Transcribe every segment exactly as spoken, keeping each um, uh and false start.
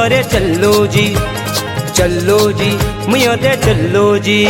रे चलो जी चलो जी मियां दे चलो जी।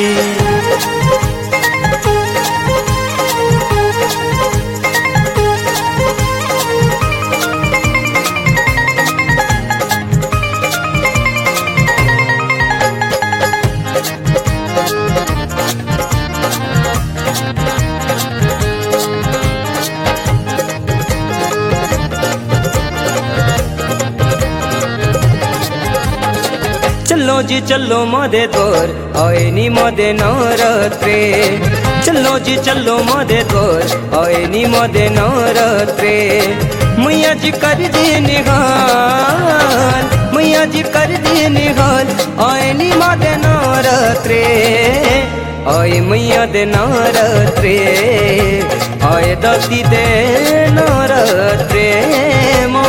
चलो जी चलो मोदे द्वार आए नी मोदे नवरात्रे। चलो जी चलो मोदे द्वार आए नी मोदे नवरात्रे। मैया जी कर दी निहाल मैया जी कर दी निहाल आए नी मोदे नवरात्रे। आए मैया दे नवरात्रे आए दाती दे नवरात्रे। मां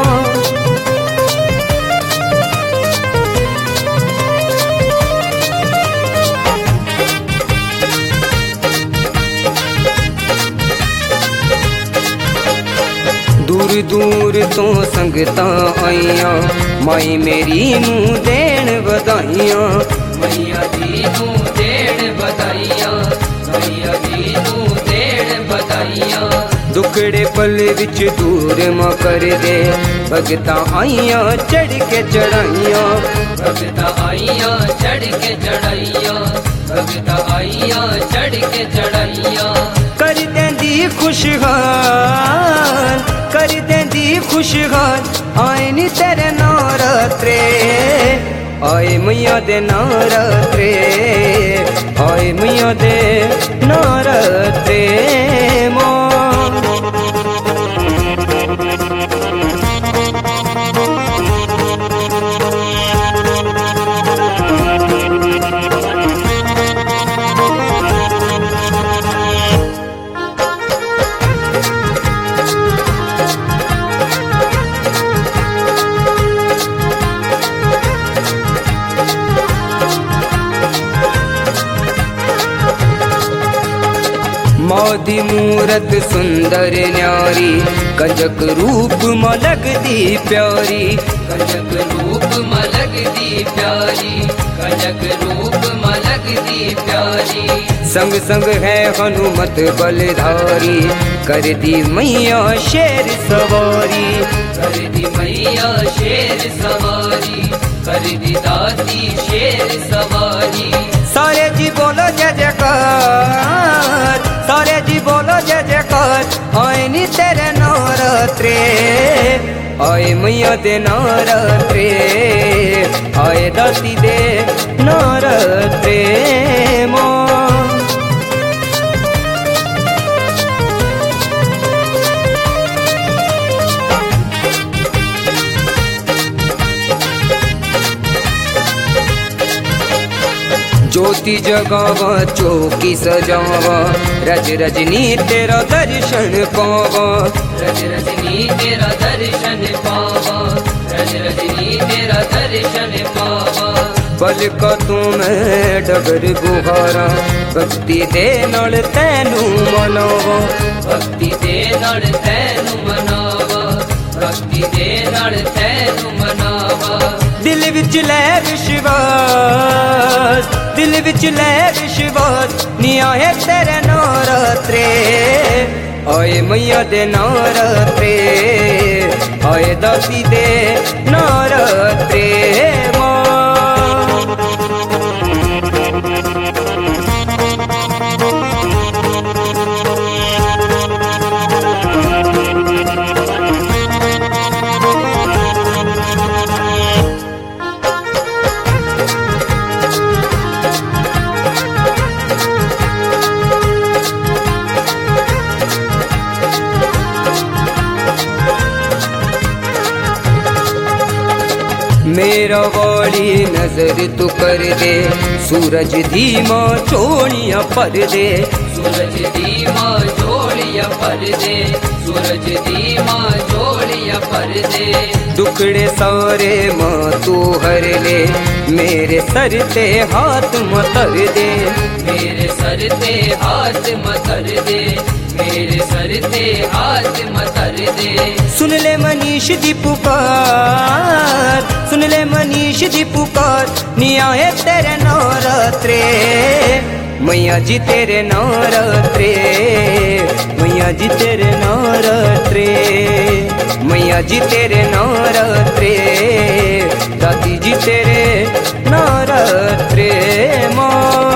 दूर दूर तो संगतां आईयां माई मेरी नू देण बधाइयां। मैया जी नू देण बधाइयां मैया जी नू देण बधाइयां। दुखड़े पल विच दूर मां कर दे भगतां आईयां चढ़ के चढ़ाइयां। भगतां आईयां चढ़ के चढ़ाइयां भगतां आईयां चढ़ के चढ़ाइयां। कर देंदी खुशहाल कर देंदी खुशहाल आए नी तेरे नवरात्रे। आए मैया दे नवरात्रे आए मैया दे नवरात्रे। मां मोदी मूरत सुंदर न्यारी कंजक रूप में लगदी प्यारी। कंजक रूप में लगदी प्यारी कंजक रूप में लगदी प्यारी। संग संग है हनुमत बलधारी कर दी मैया शेर सवारी। कर दी मैया शेर सवारी कर दी दाती शेर सवारी। सारे जी बोलो जय जयकार सारे जी बोलो जय जयकार आए नी तेरे नवरात्रे। आए मैया दे नवरात्रे आए दाती दे नवरात्रे। मां ज्योति जगावा चौकी सजावा रज रजनी तेरा दर्शन पावा। रज रजनी तेरा दर्शन पावा रज रजनी तेरा दर्शन पावा। बल का तू मैं डगर गुहारा भक्ति दे नाल तैनू मनावा। भक्ति दे नाल तैनू मनावा भक्ति दे नाल तैनू मनावा। दिल विच लै विश्वास दिल विच लै विश्वास नी आए तेरे नवरात्रे। आए मैया दे नवरात्रे आए दाती दे नवरात्रे। मां मेरा वाली नजर तू कर दे सूरज धीमा चोलियां पर दे। सूरज धीमा चोलियां पर दे सूरज धीमा चोलियां पर दे। दुखड़े सारे मां तू हर ले मेरे सर ते हाथ मतर दे। मेरे सर सर ते हाथ मतर दे, मेरे सर ते हाथ मतर दे। सुन ले मनीष दी पुकार, सुन ले मनीष दी पुकार, नी आए तेरे नवरात्रे, मैया जी तेरे नवरात्रे, मैया जी तेरे नवरात्रे, मैया जी तेरे नवरात्रे, दादी जी तेरे नवरात्रे। माँ